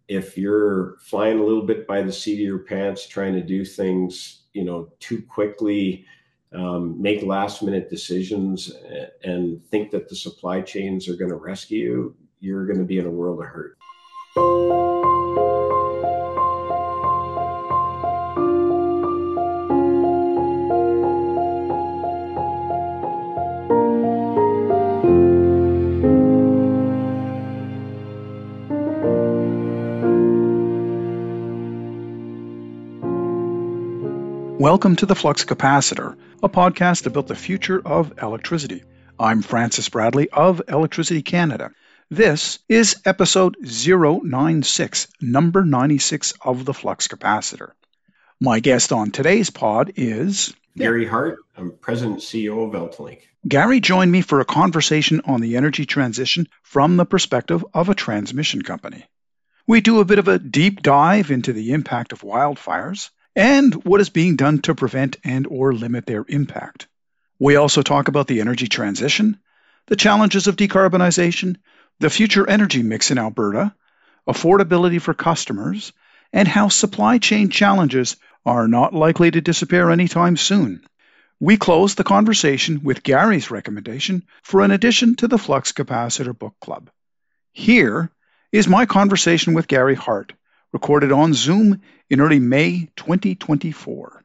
if you're flying a little bit by the seat of your pants, trying to do things, too quickly, make last minute decisions and think that the supply chains are going to rescue you, you're going to be in a world of hurt. Welcome to the Flux Capacitor, a podcast about the future of electricity. I'm Francis Bradley of Electricity Canada. This is episode 096, number 96 of the Flux Capacitor. My guest on today's pod is Gary Hart. I'm President and CEO of AltaLink. Gary joined me for a conversation on the energy transition from the perspective of a transmission company. We do a bit of a deep dive into the impact of wildfires and what is being done to prevent and or limit their impact. We also talk about the energy transition, the challenges of decarbonization, the future energy mix in Alberta, affordability for customers, and how supply chain challenges are not likely to disappear anytime soon. We close the conversation with Gary's recommendation for an addition to the Flux Capacitor Book Club. Here is my conversation with Gary Hart, recorded on Zoom in early May 2024.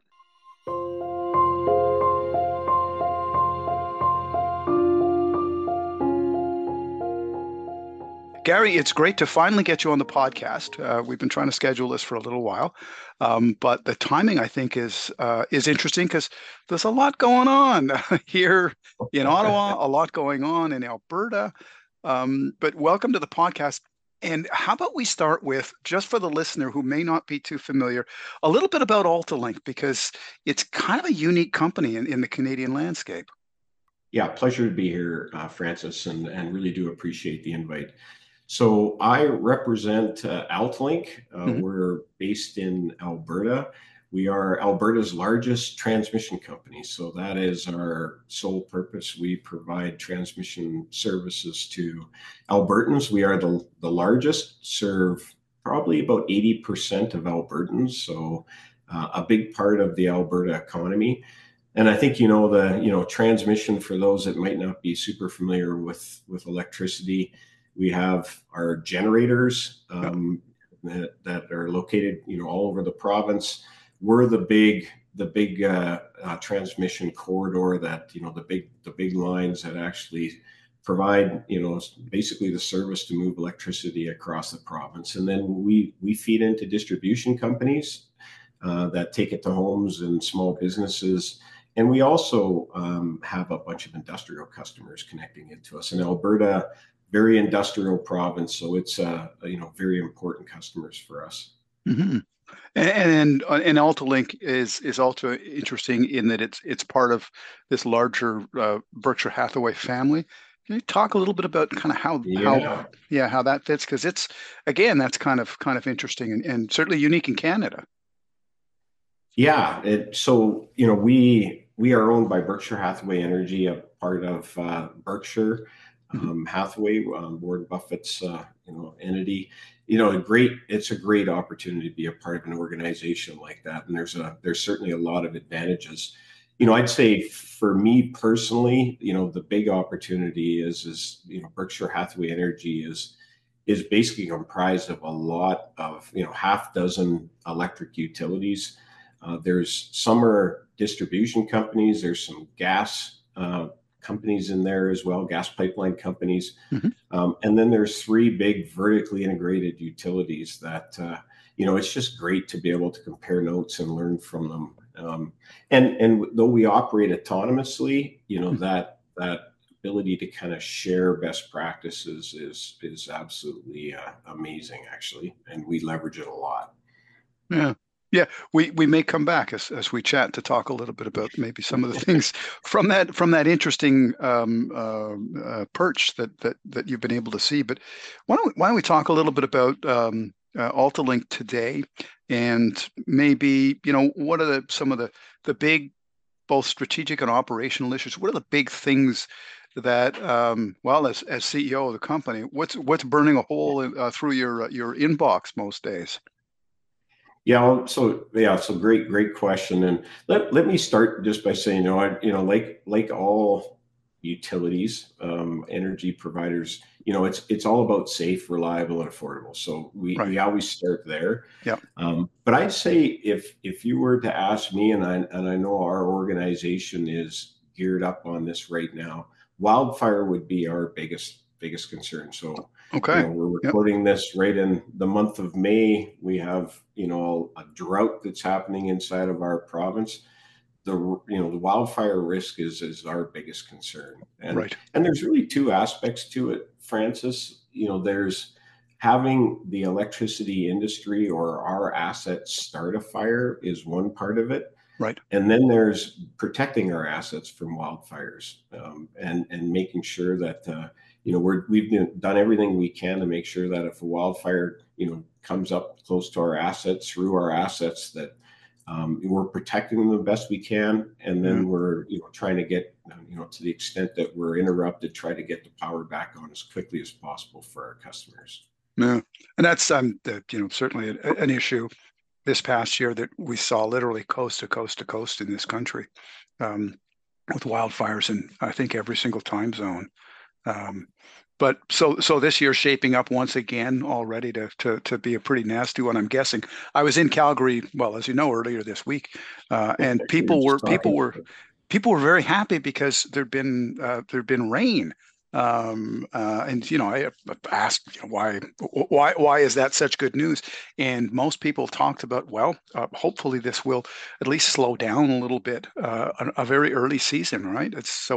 Gary, it's great to finally get you on the podcast. We've been trying to schedule this for a little while, but the timing, I think, is interesting because there's a lot going on here in Ottawa, a lot going on in Alberta. But welcome to the podcast. And how about we start with, just for the listener who may not be too familiar, a little bit about AltaLink, because it's kind of a unique company in the Canadian landscape. Yeah, pleasure to be here, Francis, and really do appreciate the invite. So I represent AltaLink. We're based in Alberta. We are Alberta's largest transmission company. So that is our sole purpose. We provide transmission services to Albertans. We are the largest, serve probably about 80% of Albertans. So a big part of the Alberta economy. And I think, transmission, for those that might not be super familiar with electricity, we have our generators that are located, all over the province. We're the big transmission corridor that, the big lines that actually provide, basically the service to move electricity across the province. And then we feed into distribution companies that take it to homes and small businesses. And we also have a bunch of industrial customers connecting into us. In Alberta, very industrial province, so it's very important customers for us. Mm-hmm. And AltaLink is also interesting in that it's part of this larger Berkshire Hathaway family. Can you talk a little bit about kind of how that fits? Because it's, again, that's kind of interesting and certainly unique in Canada. Yeah, we are owned by Berkshire Hathaway Energy, a part of Berkshire Hathaway, Warren Buffett's entity. It's a great opportunity to be a part of an organization like that, and there's certainly a lot of advantages. I'd say for me personally, the big opportunity is Berkshire Hathaway Energy is basically comprised of a lot of half dozen electric utilities. There's summer distribution companies. There's some gas companies in there as well, gas pipeline companies. And then there's three big vertically integrated utilities that, it's just great to be able to compare notes and learn from them. And though we operate autonomously, that ability to kind of share best practices is absolutely amazing, actually. And we leverage it a lot. Yeah. Yeah, we may come back as we chat to talk a little bit about maybe some of the things from that interesting perch that you've been able to see. But why don't we talk a little bit about AltaLink today, and maybe what are some of the big, both strategic and operational issues? What are the big things that, well, as CEO of the company, what's burning a hole through your inbox most days? Yeah, so great question. And let me start just by saying, like all utilities, energy providers, it's all about safe, reliable, and affordable. So Right. we always start there. Yeah. But I'd say if you were to ask me, and I know our organization is geared up on this right now, wildfire would be our biggest concern. So Okay. we're Yep. recording this right in the month of May. We have, a drought that's happening inside of our province. The wildfire risk is our biggest concern. and Right. and there's really two aspects to it, Francis. There's having the electricity industry or our assets start a fire is one part of it, Right. and then there's protecting our assets from wildfires, and making sure that we've done everything we can to make sure that if a wildfire comes up close to our assets, through our assets, that we're protecting them the best we can, and Yeah. then we're trying to get to the extent that we're interrupted, try to get the power back on as quickly as possible for our customers. Yeah. And that's certainly an issue this past year that we saw literally coast to coast to coast in this country, um, with wildfires in I think every single time zone. Um, but so this year's shaping up once again already to be a pretty nasty one, I'm guessing. I was in Calgary, well, as you know, earlier this week, and We were just talking. people were very happy because there'd been rain. And I asked, why is that such good news? And most people talked about, well, hopefully this will at least slow down a little bit, a very early season, right?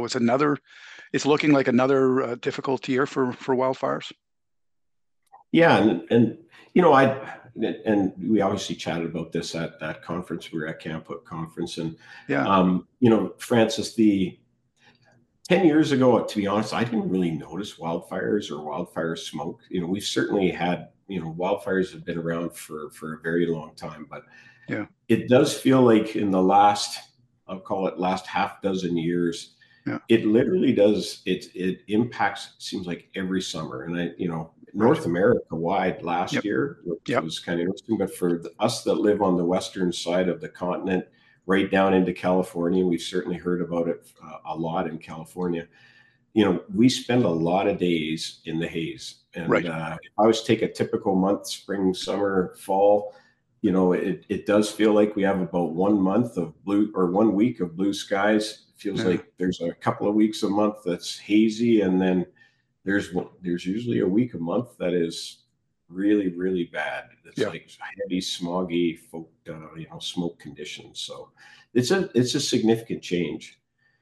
It's looking like another difficult year for wildfires. Yeah, and you know, I and we obviously chatted about this at that conference. We were at Camp Hook conference, and Yeah. Francis, the 10 years ago, to be honest, I didn't really notice wildfires or wildfire smoke. We've certainly had, wildfires have been around for a very long time, but Yeah. it does feel like in the last, I'll call it last half dozen years, Yeah. it literally does. It impacts, it seems like every summer. And Right. North America wide last Yep. year, which Yep. was kind of interesting, but for us that live on the western side of the continent, right down into California, we've certainly heard about it a lot in California. We spend a lot of days in the haze. And Right. if I was to take a typical month, spring, summer, fall, it does feel like we have about 1 month of blue, or 1 week of blue skies. It feels Yeah. like there's a couple of weeks a month that's hazy, and then there's usually a week a month that is really, really bad. It's Yeah. like heavy, smoggy, smoke conditions. So it's a significant change.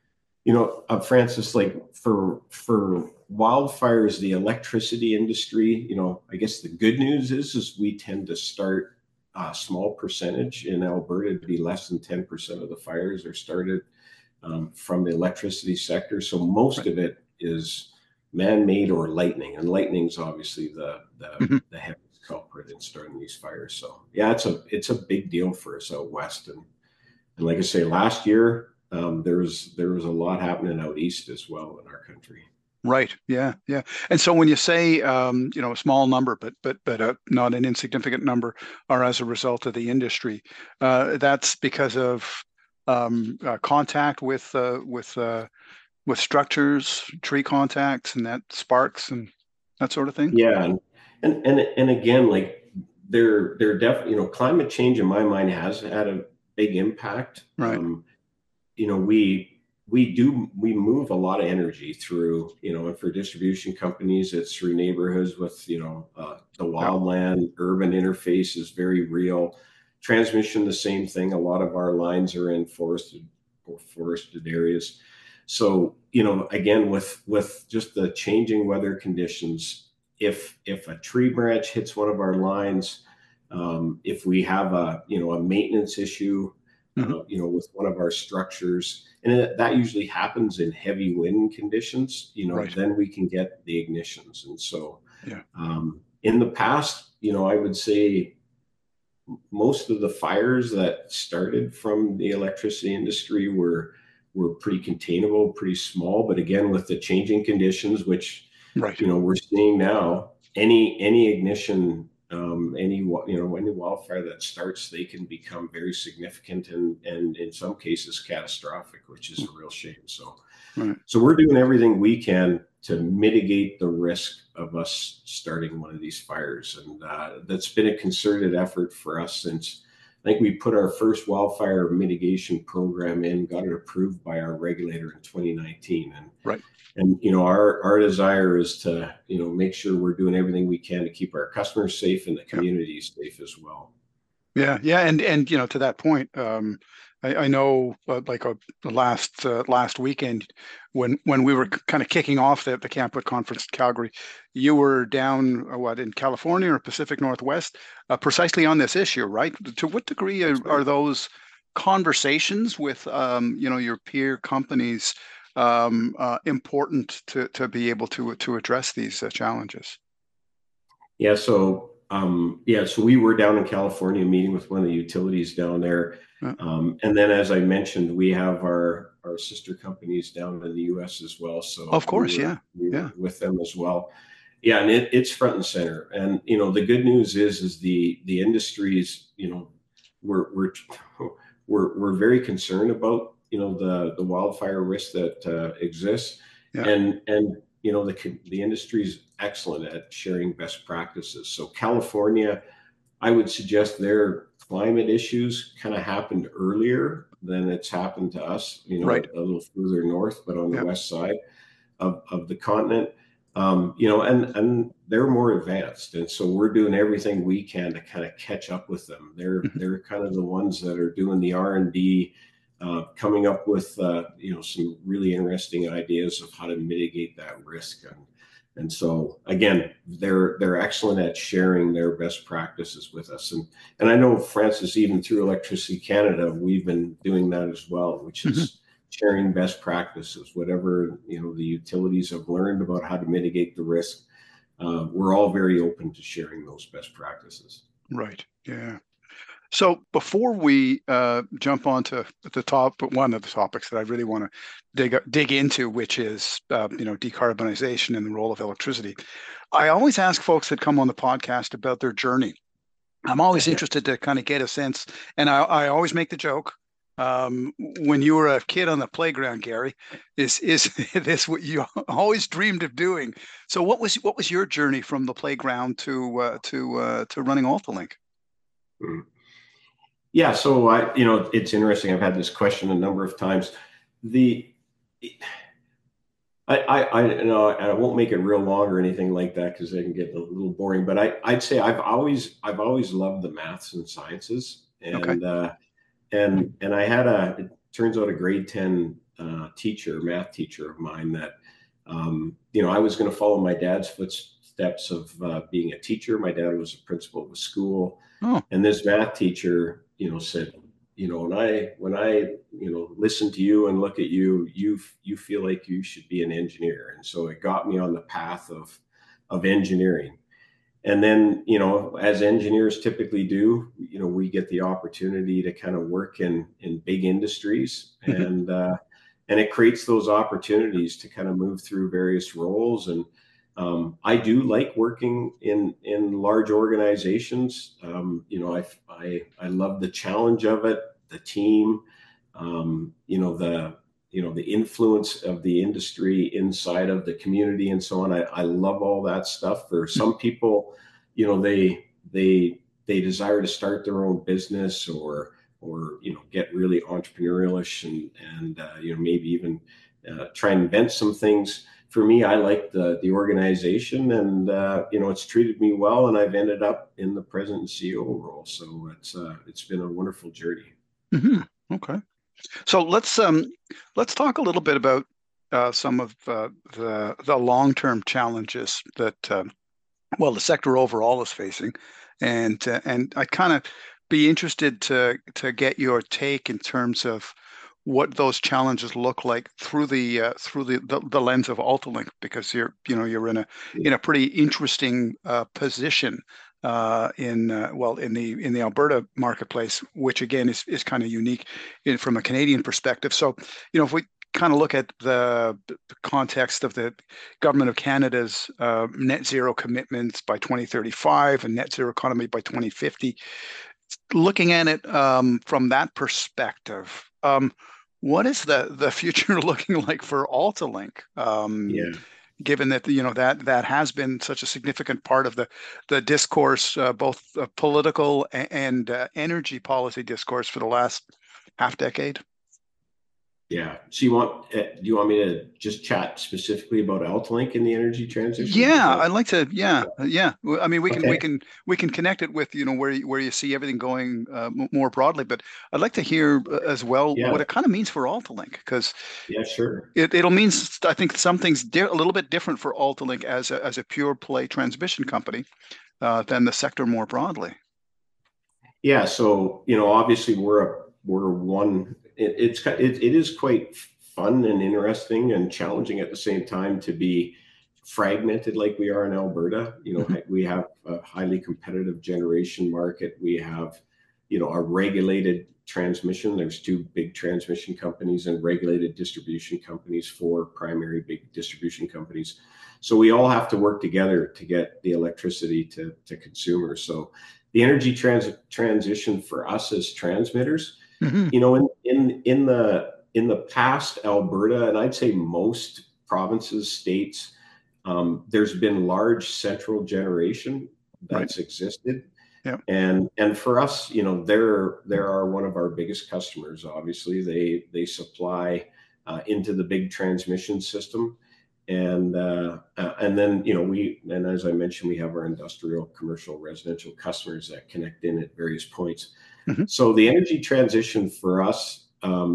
Francis, like for wildfires, the electricity industry, I guess the good news is we tend to start a small percentage in Alberta. To be less than 10% of the fires are started from the electricity sector. So most Right. of it is man-made or lightning, and lightning is obviously Mhm. the heaviest culprit in starting these fires. So yeah, it's a big deal for us out west, and like I say, last year there was a lot happening out east as well in our country. Right. Yeah. Yeah. And so when you say, a small number, but not an insignificant number, are as a result of the industry, that's because of contact with structures, tree contacts, and that sparks and that sort of thing. Yeah, and again, like they're definitely, climate change in my mind has had a big impact. Right. We move a lot of energy through, and for distribution companies, it's through neighborhoods with, the Yeah. wildland urban interface is very real. Transmission, the same thing. A lot of our lines are in forested areas. So, again, with just the changing weather conditions, if a tree branch hits one of our lines, if we have a maintenance issue, Hmm. with one of our structures, and that usually happens in heavy wind conditions, Right. then we can get the ignitions. And so, Yeah. in the past, I would say most of the fires that started from the electricity industry were were pretty containable, pretty small. But again, with the changing conditions, which Right. we're seeing now, any ignition, any wildfire that starts, they can become very significant and in some cases catastrophic, which is a real shame. So Right. we're doing everything we can to mitigate the risk of us starting one of these fires, and that's been a concerted effort for us since I think we put our first wildfire mitigation program in, got it approved by our regulator in 2019, Right. and our desire is to make sure we're doing everything we can to keep our customers safe and the Yeah. communities safe as well. Yeah, yeah, and to that point, I know the last weekend when we were kind of kicking off the Camp Wood conference in Calgary, you were down what in California or Pacific Northwest, precisely on this issue, right? To what degree That's right. are those conversations with your peer companies important to be able to address these challenges? So we were down in California meeting with one of the utilities down there. Uh, And then, as I mentioned, we have our sister companies down in the US as well. So of course, yeah, we yeah. were with them as well. Yeah, and it's front and center. And the good news is the industries, we're we're very concerned about the wildfire risk that exists, Yeah. and the industry is excellent at sharing best practices. So California, I would suggest their climate issues kind of happened earlier than it's happened to us, Right. a little further north, but on the Yeah. west side of the continent. And they're more advanced, and so we're doing everything we can to kind of catch up with them. Mhm. They're kind of the ones that are doing the R&D, coming up with some really interesting ideas of how to mitigate that risk. And so again, they're excellent at sharing their best practices with us. And I know, Francis, even through Electricity Canada, we've been doing that as well, which Mhm. is sharing best practices, whatever the utilities have learned about how to mitigate the risk. We're all very open to sharing those best practices. Right. Yeah. So before we jump onto one of the topics that I really want to dig into, which is decarbonization and the role of electricity, I always ask folks that come on the podcast about their journey. I'm always Yeah. interested to kind of get a sense, and I always make the joke. When you were a kid on the playground, Gary, is this what you always dreamed of doing? So what was your journey from the playground to running AltaLink? Mm. Yeah, so it's interesting. I've had this question a number of times. The I won't make it real long or anything like that because it can get a little boring. But I'd say I've always loved the maths and sciences, Okay. and I had it turns out a grade 10 math teacher of mine that I was going to follow my dad's footsteps of being a teacher. My dad was a principal of a school, Oh, and this math teacher said, when I listen to you and look at you, you feel like you should be an engineer. And so it got me on the path of engineering. And then as engineers typically do, we get the opportunity to kind of work in big industries, mhm. and it creates those opportunities to kind of move through various roles. And I do like working in large organizations. I love the challenge of it, the team, the influence of the industry inside of the community and so on. I love all that stuff. For some people, they desire to start their own business, or get really entrepreneurialish, and maybe even try and invent some things. For me, I like the organization, and it's treated me well, and I've ended up in the president and CEO role. So it's been a wonderful journey. Mhm. Okay. So let's talk a little bit about some of the long-term challenges that the sector overall is facing, and I kind of be interested to get your take in terms of what those challenges look like through the lens of AltaLink, because you're in a pretty interesting position in the Alberta marketplace, which again is kind of unique from a Canadian perspective. So, if we kind of look at the context of the government of Canada's net zero commitments by 2035 and net zero economy by 2050, looking at it from that perspective, what is the future looking like for AltaLink? Yeah. Given that that has been such a significant part of the discourse, both political and energy policy discourse for the last half decade. Yeah. So do you want me to just chat specifically about AltaLink in the energy transition? Is Yeah, that I'd like to. Yeah, yeah. I mean, okay? we can connect it with where you see everything going more broadly. But I'd like to hear as well Yeah. what it kind of means for AltaLink, because Yeah, sure. it'll mean, I think, something's a little bit different for AltaLink as a pure play transmission company than the sector more broadly. Yeah. So, obviously we're one, it is quite fun and interesting and challenging at the same time to be fragmented like we are in Alberta. Hmm. We have a highly competitive generation market. We have, a regulated transmission. There's two big transmission companies and regulated distribution companies, four primary big distribution companies. So we all have to work together to get the electricity to consumers. So the energy transition for us as transmitters, Hmm. in the past, Alberta, and I'd say most provinces, states, there's been large central generation Right. that's existed. Yeah. And for us, they're one of our biggest customers. Obviously, they supply into the big transmission system, and then and as I mentioned, we have our industrial, commercial, residential customers that connect in at various points. Hmm. So the energy transition for us,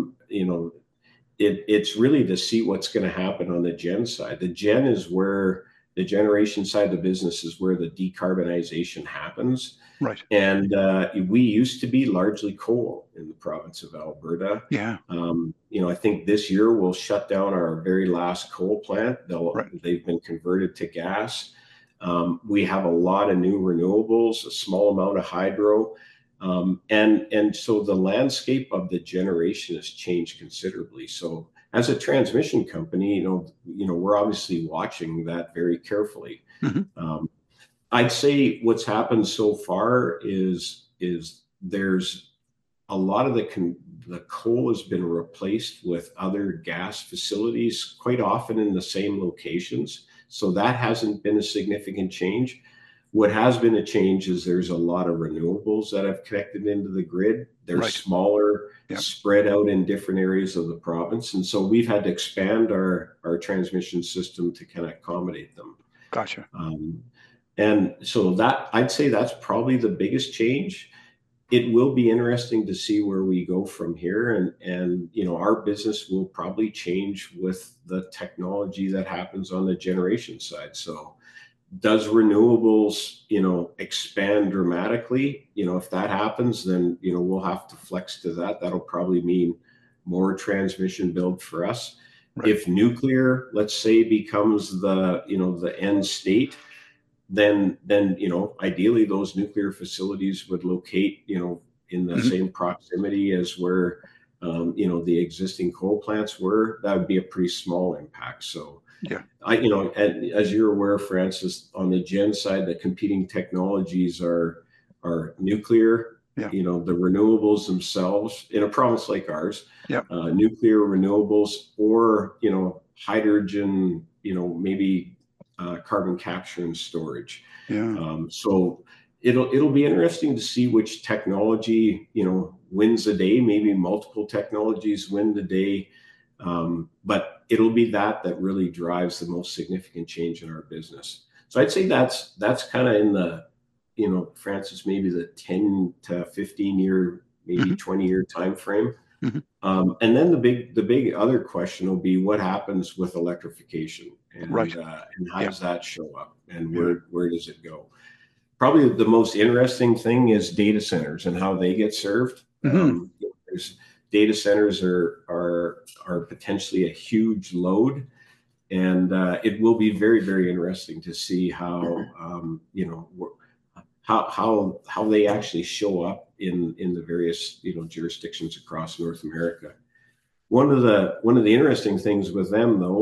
it's really to see what's going to happen on the gen side. The gen is where the generation side of the business is where the decarbonization happens. Right. And we used to be largely coal in the province of Alberta. Yeah. I think this year we'll shut down our very last coal plant. Right. They've been converted to gas. We have a lot of new renewables, a small amount of hydro. And so the landscape of the generation has changed considerably. So as a transmission company, we're obviously watching that very carefully. Hmm. Um, I'd say what's happened so far is there's a lot of the coal has been replaced with other gas facilities, quite often in the same locations. So that hasn't been a significant change. What has been a change is there's a lot of renewables that have connected into the grid. They're Right. smaller, Yeah. spread out in different areas of the province. And so we've had to expand our transmission system to kind of accommodate them. Gotcha. Um, and so that I'd say that's probably the biggest change. It will be interesting to see where we go from here, and our business will probably change with the technology that happens on the generation side. So does renewables expand dramatically? If that happens, then we'll have to flex to that. That'll probably mean more transmission build for us. Right. If nuclear, let's say, becomes the end state, then ideally those nuclear facilities would locate in the Hmm. same proximity as where the existing coal plants were. That would be a pretty small impact. So Yeah. and as you're aware, Francis, on the gen side, the competing technologies are nuclear, Yeah. the renewables themselves in a province like ours, Yeah. nuclear renewables, or hydrogen, maybe carbon capture and storage. Yeah. So it'll be interesting to see which technology wins the day. Maybe multiple technologies win the day, but it'll be that really drives the most significant change in our business. So I'd say that's kind of in the Francis, maybe the 10 to 15 year, maybe Hmm. 20-year time frame. Hmm. And then the big other question will be what happens with electrification, Right. and how Yeah. does that show up, and Yeah. where does it go? Probably the most interesting thing is data centers and how they get served. Hmm. There's data centers are potentially a huge load, and it will be very, very interesting to see how they actually show up in the various jurisdictions across North America. One of the interesting things with them though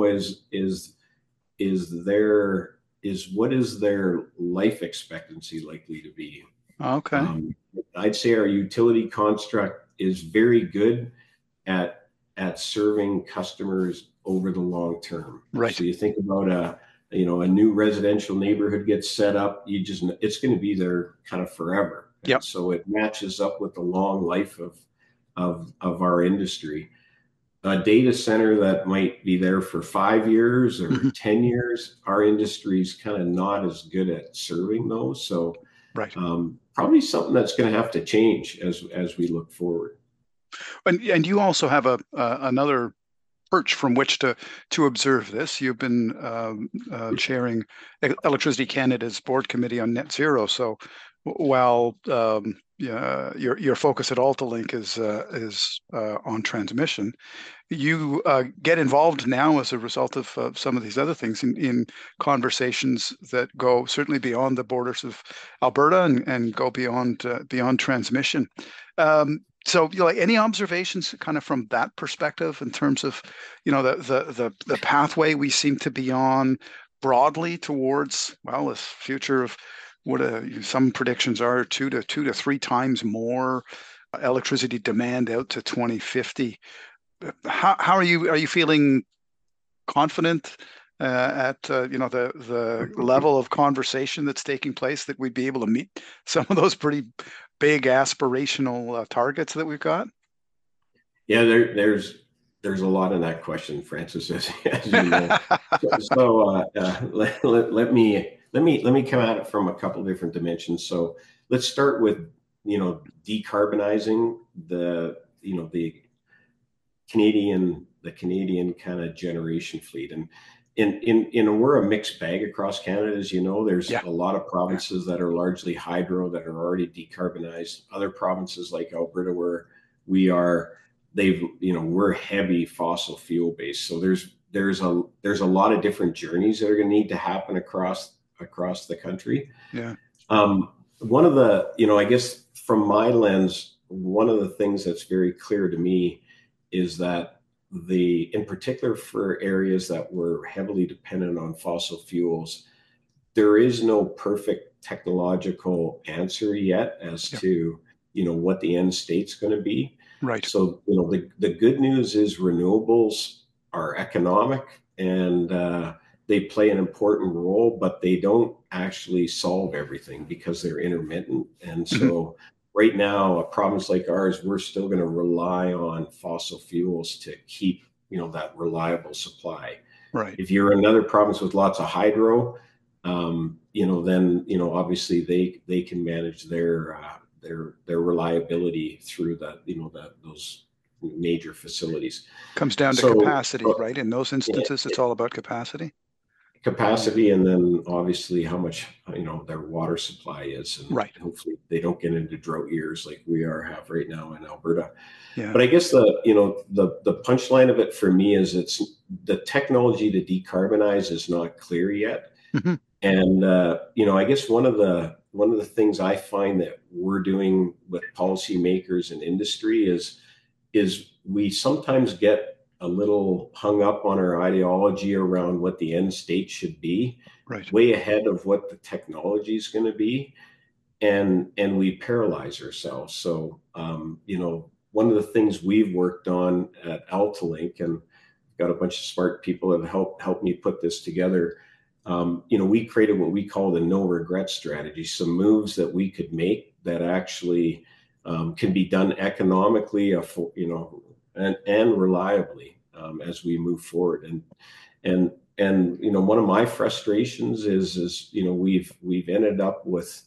is what is their life expectancy likely to be? Okay. Um, I'd say our utility construct is very good at serving customers over the long term. Right. So you think about a new residential neighborhood gets set up, it's going to be there kind of forever, and Yep. so it matches up with the long life of our industry. A data center that might be there for 5 years or Hmm. 10 years, our industry's kind of not as good at serving those. So Right. probably something that's going to have to change as we look forward. And you also have a another perch from which to observe this. You've been chairing Electricity Canada's board committee on net zero. So while yeah, your focus at AltaLink is on transmission, you get involved now as a result of some of these other things in conversations that go certainly beyond the borders of Alberta and go beyond transmission. So, like any observations kind of from that perspective in terms of, the pathway we seem to be on broadly towards, well, this future of what some predictions are two to three times more electricity demand out to 2050. How are you feeling confident at the level of conversation that's taking place that we'd be able to meet some of those pretty big aspirational targets that we've got? Yeah, there's a lot in that question, Francis, as you know. Let me come at it from a couple different dimensions. So let's start with decarbonizing the Canadian kind of generation fleet. And we're a mixed bag across Canada, as you know. There's Yeah, a lot of yeah. provinces that are largely hydro that are already decarbonized. Other provinces like Alberta, where we are, we're heavy fossil fuel based. So there's a lot of different journeys that are going to need to happen across the country. Yeah. One of the, I guess from my lens, one of the things that's very clear to me is that in particular for areas that were heavily dependent on fossil fuels, there is no perfect technological answer yet as Yeah. to, what the end state's going to be. Right. So, the good news is renewables are economic and they play an important role, but they don't actually solve everything because they're intermittent. And Mhm. so right now, a province like ours, we're still going to rely on fossil fuels to keep, that reliable supply. Right. If you're another province with lots of hydro, then obviously they can manage their reliability through those major facilities. Comes down to So, capacity, right? In those yeah, instances, it's all about capacity. Yeah. capacity, and then obviously how much their water supply is, and Right. hopefully they don't get into drought years like we have right now in Alberta. Yeah. But I guess the punchline of it for me is it's the technology to decarbonize is not clear yet. Hmm. And I guess one of the things I find that we're doing with policymakers and industry is we sometimes get a little hung up on our ideology around what the end state should be, Right. way ahead of what the technology is going to be, and we paralyze ourselves. So one of the things we've worked on at AltaLink, and got a bunch of smart people that helped me put this together. We created what we call the no regret strategy, some moves that we could make that actually can be done economically, and reliably as we move forward. And one of my frustrations is we've ended up with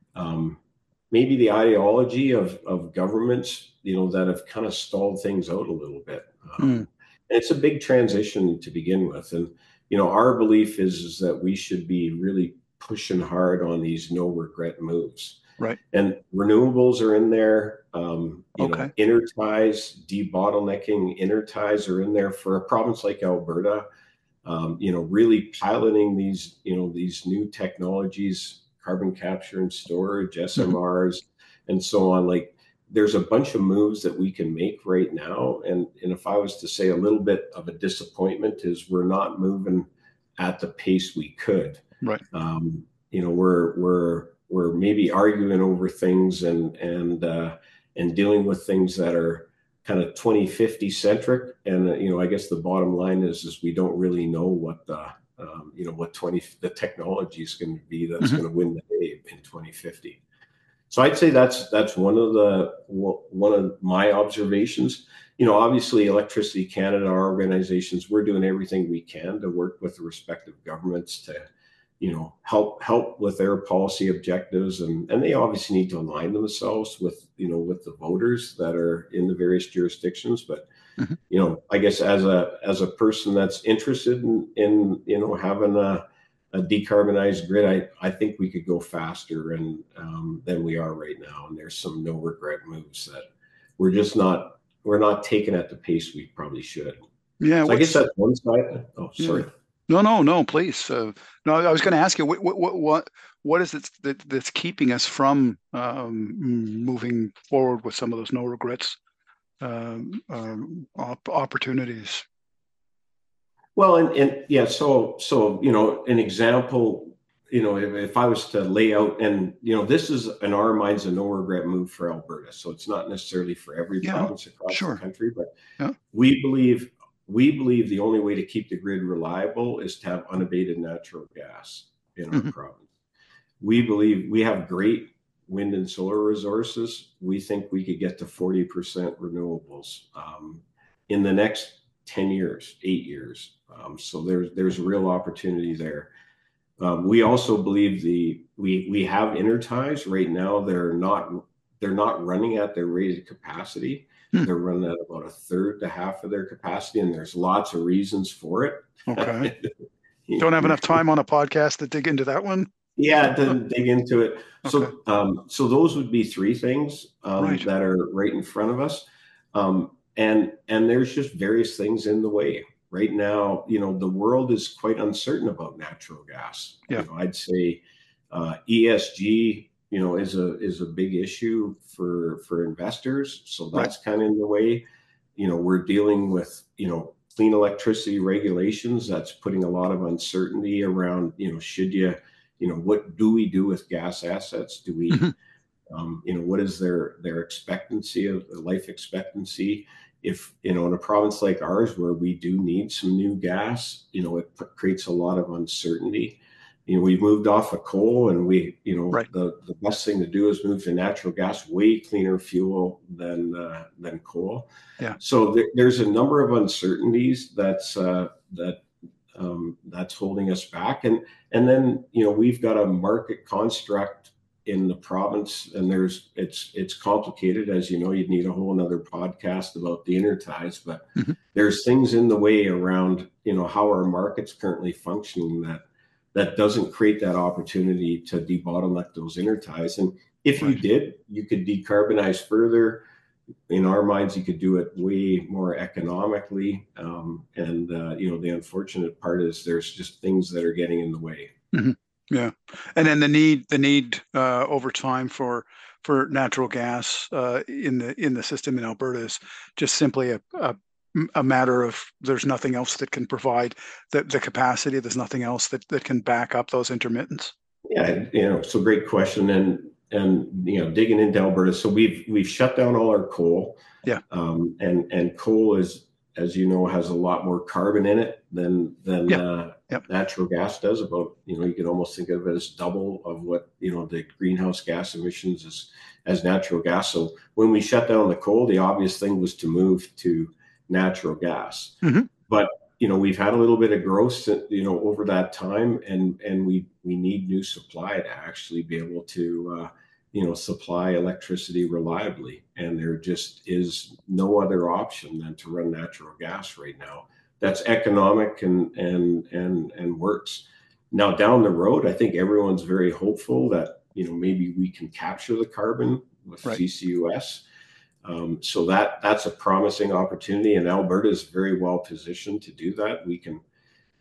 maybe the ideology of governments that have kind of stalled things out a little bit. Mm. And it's a big transition to begin with, and our belief is that we should be really pushing hard on these no regret moves. Right. And renewables are in there. Okay. Interties, debottlenecking interties are in there for a province like Alberta. Really piloting these new technologies, carbon capture and storage, Hmm. SMRs, and so on. Like there's a bunch of moves that we can make right now. And if I was to say a little bit of a disappointment is we're not moving at the pace we could. Right. We're maybe arguing over things and dealing with things that are kind of 2050 centric. And I guess the bottom line is we don't really know what the technology is going to be that's Hmm. going to win the day in 2050. So I'd say that's one of my observations. Obviously, Electricity Canada, our organizations, we're doing everything we can to work with the respective governments to, help with their policy objectives, and they obviously need to align themselves with the voters that are in the various jurisdictions. But Hmm. I guess as a person that's interested in having a decarbonized grid, I think we could go faster and than we are right now. And there's some no regret moves that we're not taking at the pace we probably should. Yeah. So I guess that's one side. Oh, Yeah. sorry. No, no, no, please. No, I was going to ask you what is it that's keeping us from moving forward with some of those no regrets opportunities? Well, and yeah, so an example, if I was to lay out, and this is in our minds a no regret move for Alberta, so it's not necessarily for every Yeah, province across the sure. country, but Yeah. we believe we believe the only way to keep the grid reliable is to have unabated natural gas in our Hmm. province. We believe we have great wind and solar resources. We think we could get to 40% renewables in the next 10 years, 8 years. So there's a real opportunity there. We also believe we have interties right now. They're not running at their rated capacity. Hmm. They're running at about a third to half of their capacity, and there's lots of reasons for Okay. it. Don't have enough time on a podcast to dig into that one. Yeah, to dig into it. Okay. So those would be three things Right. that are right in front of us, and there's just various things in the way right now. The world is quite uncertain about natural gas. Yeah. I'd say ESG, is a big issue for investors. So Right. that's kind of in the way. We're dealing with clean electricity regulations that's putting a lot of uncertainty around. Should you what do we do with gas assets? Do we, Hmm. what is their expectancy of life expectancy? If, in a province like ours where we do need some new gas, it creates a lot of uncertainty. We've moved off of coal, and Right. the best thing to do is move to natural gas, way cleaner fuel than coal. Yeah. So there's a number of uncertainties that's holding us back. And then we've got a market construct in the province, and it's complicated. As you'd need a whole another podcast about the interties, but Hmm. there's things in the way around how our market's currently functioning that doesn't create that opportunity to debottleneck those interties. And if you Right. did, you could decarbonize further. In our minds, you could do it way more economically. And the unfortunate part is there's just things that are getting in the way. Hmm. Yeah. And then the need over time for natural gas in the system in Alberta is just simply a matter of there's nothing else that can provide the capacity. There's nothing else that can back up those intermittents. Yeah, so great question, and digging into Alberta. So we've shut down all our coal, Yeah. and coal is, as you know, has a lot more carbon in it than Yeah. Yep. natural gas does. About you can almost think of it as double of what the greenhouse gas emissions is as natural gas. So when we shut down the coal, the obvious thing was to move to natural gas. Hmm. But we've had a little bit of growth over that time, and we need new supply to actually be able to supply electricity reliably, and there just is no other option than to run natural gas right now that's economic and works. Now down the road, I think everyone's very hopeful that maybe we can capture the carbon with Right. CCUS. So that's a promising opportunity, and Alberta is very well positioned to do that. We can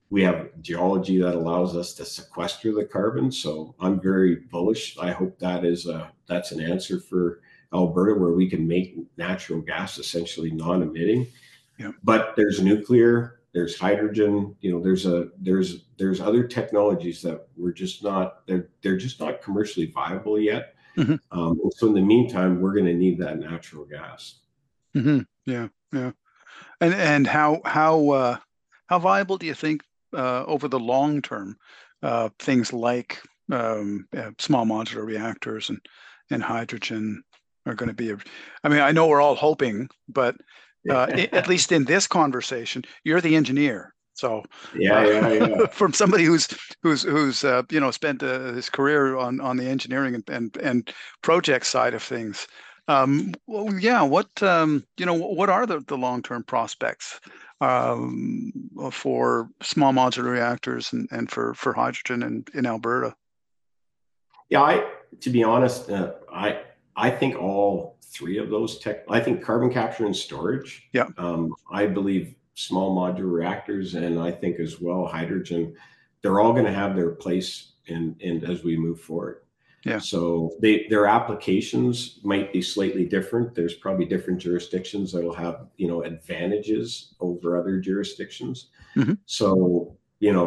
We have geology that allows us to sequester the carbon. So I'm very bullish. I hope that's an answer for Alberta, where we can make natural gas essentially non-emitting. Yeah. But there's nuclear, there's hydrogen, there's other technologies that they're just not commercially viable yet. Hmm. So in the meantime, we're going to need that natural gas. Hmm. Yeah. Yeah. And how viable do you think over the long term things like small modular reactors and hydrogen are going to be? I mean, I know we're all hoping, but at least in this conversation, you're the engineer. So, Yeah, uh, yeah, yeah. from somebody who's spent his career on the engineering and project side of things, well, yeah, what are the long-term prospects um, for small modular reactors and for hydrogen in Alberta? Yeah, to be honest, I think all three of those tech. I think carbon capture and storage. Yeah, I believe small modular reactors, and I think as well hydrogen. They're all going to have their place in as we move forward. yeah. So their applications might be slightly different. There's probably different jurisdictions that'll have advantages over other jurisdictions. Hmm. So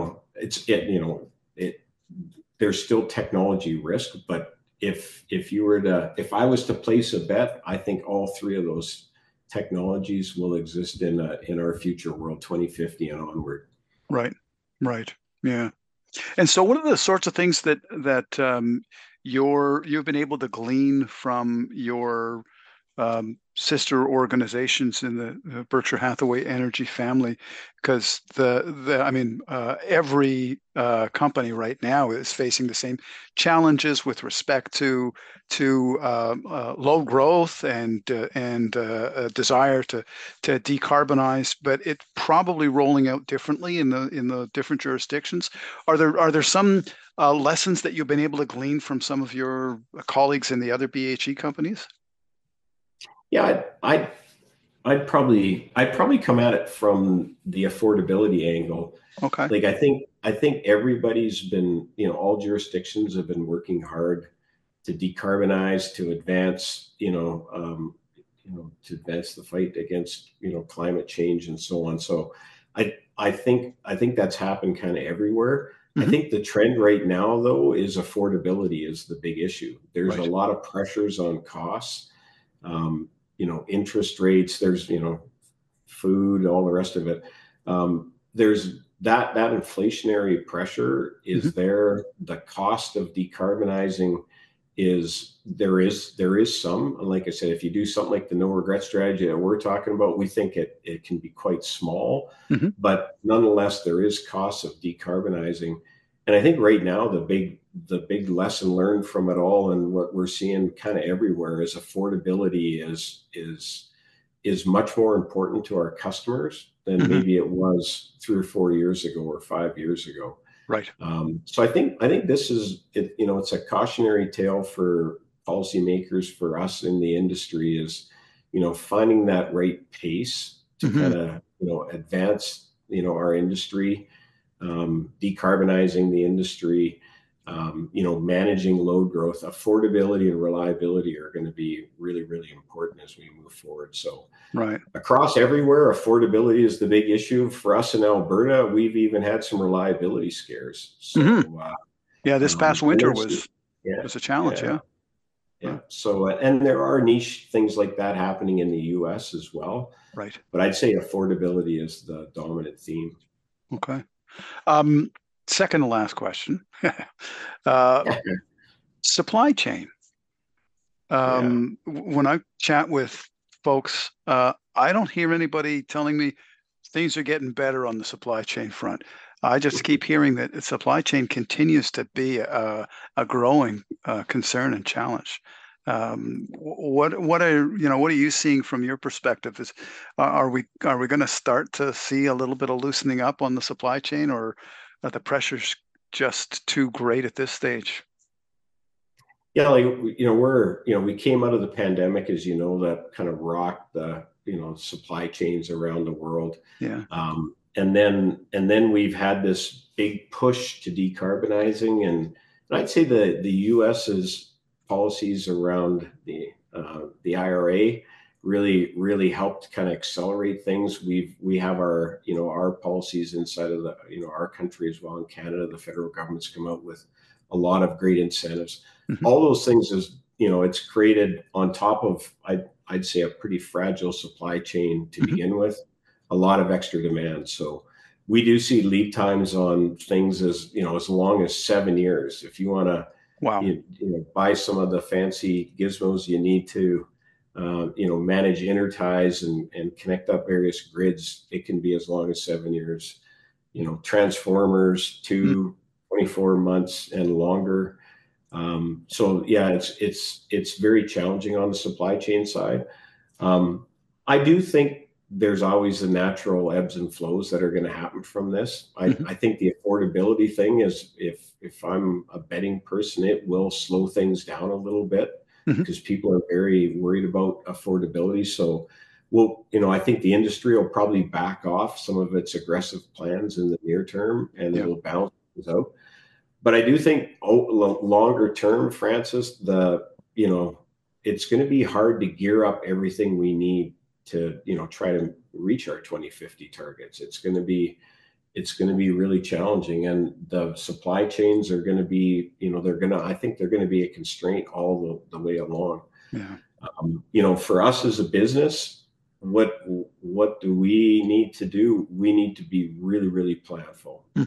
it there's still technology risk, but if I was to place a bet, I think all three of those technologies will exist in our future world, 2050 and onward. Right, right. Yeah. And so, what are the sorts of things that you've been able to glean from your sister organizations in the Berkshire Hathaway Energy family? Because I mean, every company right now is facing the same challenges with respect to low growth and a desire to decarbonize, but it's probably rolling out differently in the different jurisdictions. Are there some lessons that you've been able to glean from some of your colleagues in the other BHE companies? Yeah, I'd probably come at it from the affordability angle. Okay. Like I think everybody's been, all jurisdictions have been working hard to decarbonize, to advance, to advance the fight against, climate change and so on. So I think that's happened kind of everywhere. I Hmm. think the trend right now though is affordability is the big issue. There's a Right. lot of pressures on costs, interest rates, there's, food, all the rest of it. There's that inflationary pressure Hmm. is there. The cost of decarbonizing there is some. And like I said, if you do something like the no regret strategy that we're talking about, we think it can be quite small, Hmm. but nonetheless, there is costs of decarbonizing. And I think right now the big lesson learned from it all and what we're seeing kind of everywhere is affordability is much more important to our customers than Hmm. maybe it was 3 or 4 years ago or 5 years ago. Right. So I think this is it. It's a cautionary tale for policymakers, for us in the industry, is finding that right pace to Hmm. kind of advance our industry, decarbonizing the industry, managing load growth, affordability and reliability are going to be really, really important as we move forward. So Right. across everywhere, affordability is the big issue for us in Alberta. We've even had some reliability scares. Hmm. So Yeah, this past and winter there's was yeah, a challenge. yeah, Yeah. yeah. So and there are niche things like that happening in the U.S. as well. Right. But I'd say affordability is the dominant theme. Okay. Um, Second to last question. Uh, Supply chain. Yeah. When I chat with folks, I don't hear anybody telling me things are getting better on the supply chain front. I just keep hearing that the supply chain continues to be a growing concern and challenge. What are you seeing from your perspective? Are we going to start to see a little bit of loosening up on the supply chain, or are the pressures just too great at this stage? Yeah, like we came out of the pandemic, that kind of rocked the supply chains around the world. Yeah. and then we've had this big push to decarbonizing, and I'd say the US's policies around the IRA really helped kind of accelerate things. We have our policies inside of our country as well. In Canada, the federal government's come out with a lot of great incentives. Hmm. All those things is it's created on top of I'd say a pretty fragile supply chain to Hmm. begin with, a lot of extra demand. So we do see lead times on things as long as 7 years. If you want to Wow. buy some of the fancy gizmos you need to manage interties and connect up various grids, it can be as long as 7 years. Transformers Mm. 24 months and longer. So yeah, it's very challenging on the supply chain side. I do think there's always the natural ebbs and flows that are going to happen from this. Mhm. I think the affordability thing is, if I'm a betting person, it will slow things down a little bit Mhm. because people are very worried about affordability. So, I think the industry will probably back off some of its aggressive plans in the near term, and Yeah. it'll balance things out. But I do think longer term, Francis, it's going to be hard to gear up everything we need to try to reach our 2050 targets. It's going to be really challenging, and the supply chains are going to be I think they're going to be a constraint all the way along. Yeah. For us as a business, what do we need to do? We need to be really, really planful. Mm.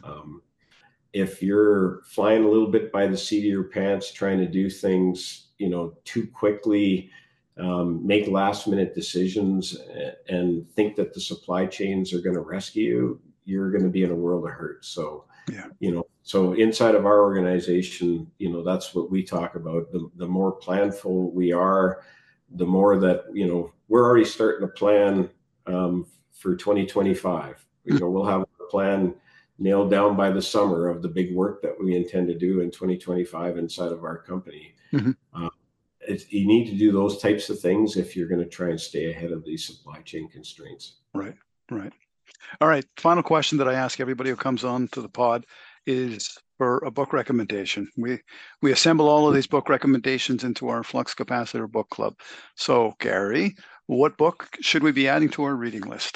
If you're flying a little bit by the seat of your pants, trying to do things, too quickly, make last minute decisions, and think that the supply chains are going to rescue you, you're going to be in a world of hurt. So, Yeah. so inside of our organization, that's what we talk about. The more planful we are, the more that, we're already starting to plan for 2025. Mm. We'll have a plan nailed down by the summer of the big work that we intend to do in 2025 inside of our company. Mhm. Uh, you need to do those types of things if you're going to try and stay ahead of these supply chain constraints. Right. Right. All right. Final question that I ask everybody who comes on to the pod is for a book recommendation. We assemble all of these book recommendations into our Flux Capacitor book club. So, Gary, what book should we be adding to our reading list?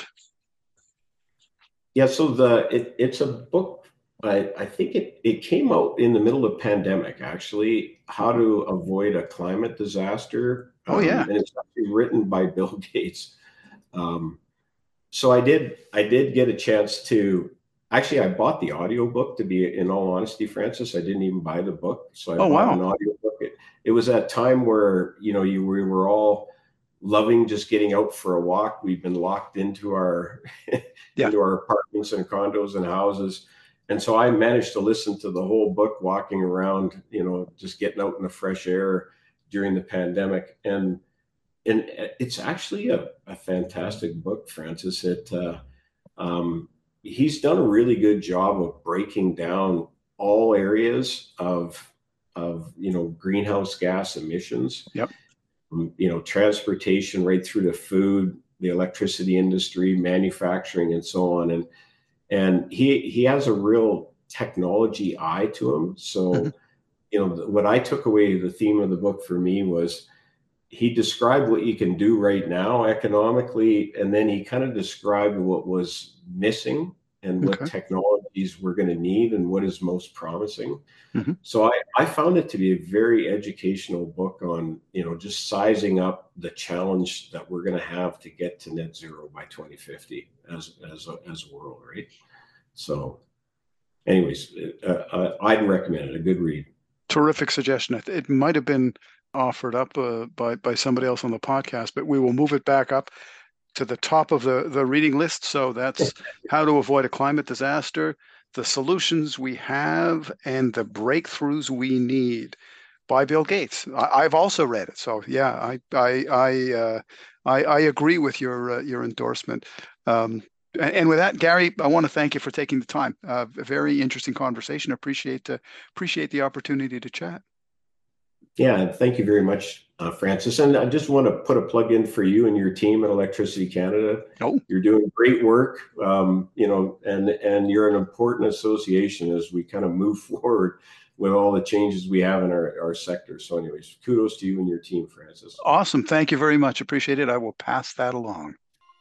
Yeah, so it's a book. I think it came out in the middle of pandemic, actually, How to Avoid a Climate Disaster. Oh yeah. And it's actually written by Bill Gates. Um, so I did get a chance to actually, I bought the audiobook, to be in all honesty, Francis. I didn't even buy the book. So I Oh bought wow. an audiobook. It was that time where, we were all loving just getting out for a walk. We've been locked into our Yeah. into our apartments and condos and houses. And so I managed to listen to the whole book walking around, just getting out in the fresh air during the pandemic. And it's actually a fantastic book, Francis. Um, he's done a really good job of breaking down all areas of greenhouse gas emissions, Yep. transportation right through to food, the electricity industry, manufacturing, and so on. And he has a real technology eye to him. Mhm. So, what I took away, the theme of the book for me was, he described what you can do right now economically, and then he kind of described what was missing and what Okay. technologies we're going to need and what is most promising. Mhm. So I found it to be a very educational book on, just sizing up the challenge that we're going to have to get to net zero by 2050 as a world, right? So, anyways, I'd recommend it. A good read. Terrific suggestion. It might have been offered up by somebody else on the podcast, but we will move it back up to the top of the reading list. So that's How to Avoid a Climate Disaster, The Solutions We Have, and the Breakthroughs We Need by Bill Gates. I've also read it. So yeah, I agree with your endorsement. And with that, Gary, I want to thank you for taking the time. A very interesting conversation. Appreciate the opportunity to chat. Yeah, thank you very much, Francis. And I just want to put a plug in for you and your team at Electricity Canada. Oh, You're doing great work, and you're an important association as we kind of move forward with all the changes we have in our sector. So, anyways, kudos to you and your team, Francis. awesome. Thank you very much. Appreciate it. I will pass that along.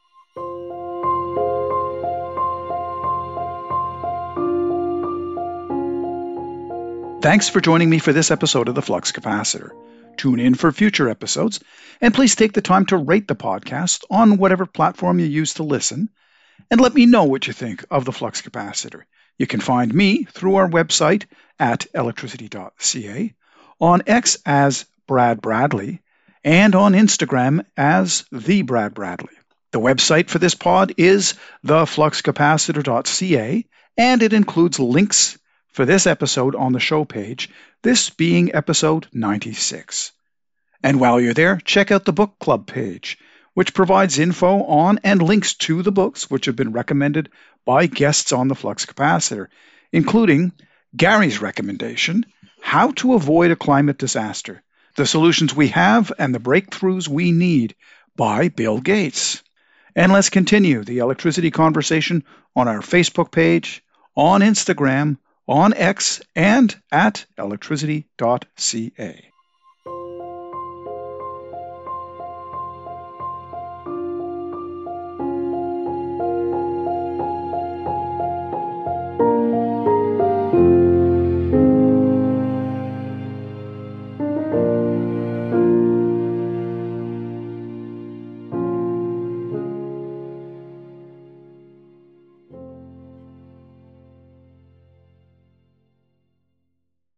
Thanks for joining me for this episode of The Flux Capacitor. Tune in for future episodes, and please take the time to rate the podcast on whatever platform you use to listen, and let me know what you think of the Flux Capacitor. You can find me through our website at electricity.ca, on X as Brad Bradley, and on Instagram as The Brad Bradley. The website for this pod is thefluxcapacitor.ca, and it includes links for this episode on the show page, this being episode 96. And while you're there, check out the book club page, which provides info on and links to the books which have been recommended by guests on the Flux Capacitor, including Gary's recommendation, How to Avoid a Climate Disaster, The Solutions We Have and the Breakthroughs We Need by Bill Gates. And let's continue the electricity conversation on our Facebook page, on Instagram, on X, and at electricity.ca.